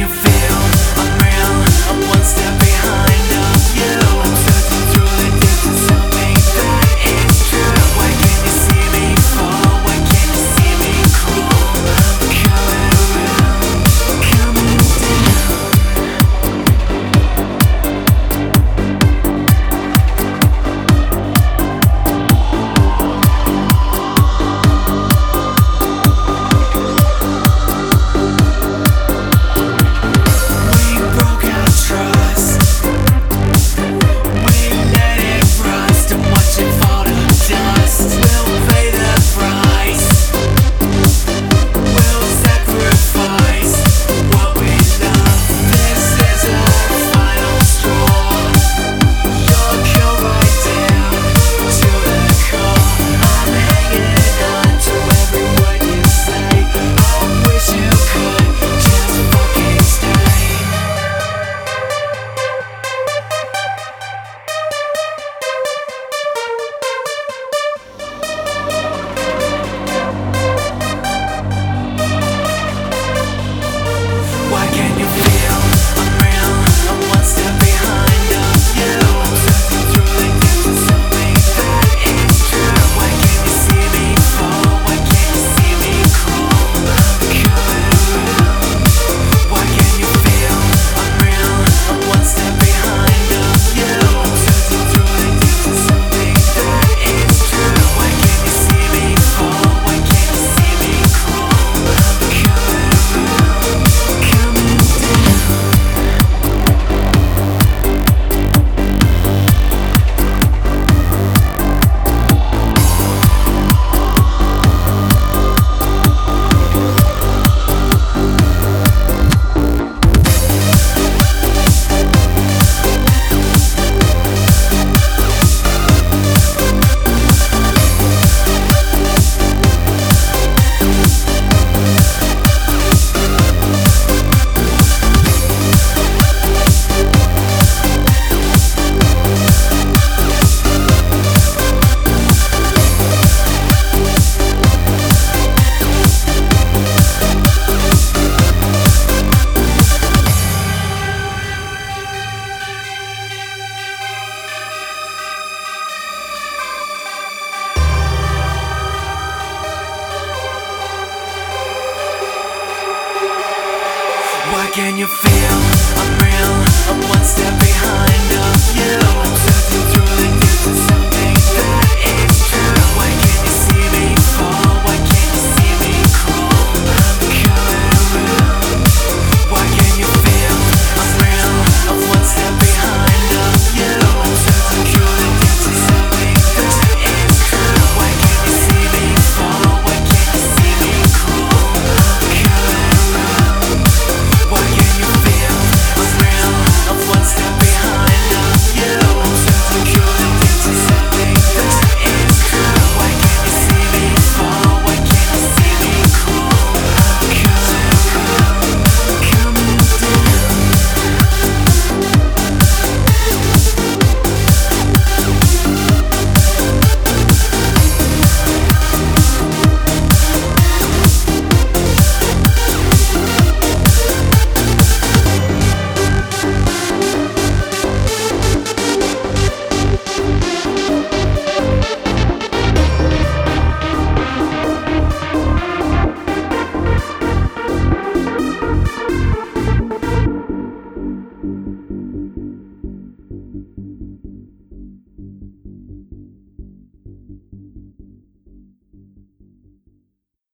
you feel I'm real? I'm one step behind of you. I'm searching through the distance, tell me that it's true. Why can't you see me fall? Why can't you see me crawl? Coming around, coming down. Why can't you feel I'm real? I'm one step behind of you. I'm searching through the distance, tell me that it's true. Why can't you see me fall? Why can't you see me crawl? Coming around. Why can't you feel I'm real? I'm one step behind of you. I'm searching through the distance, tell me that it's true. Why can't you see me fall? Why can't you see me crawl? Coming around. Coming down. Why can't you feel I'm real? I'm one step behind of you.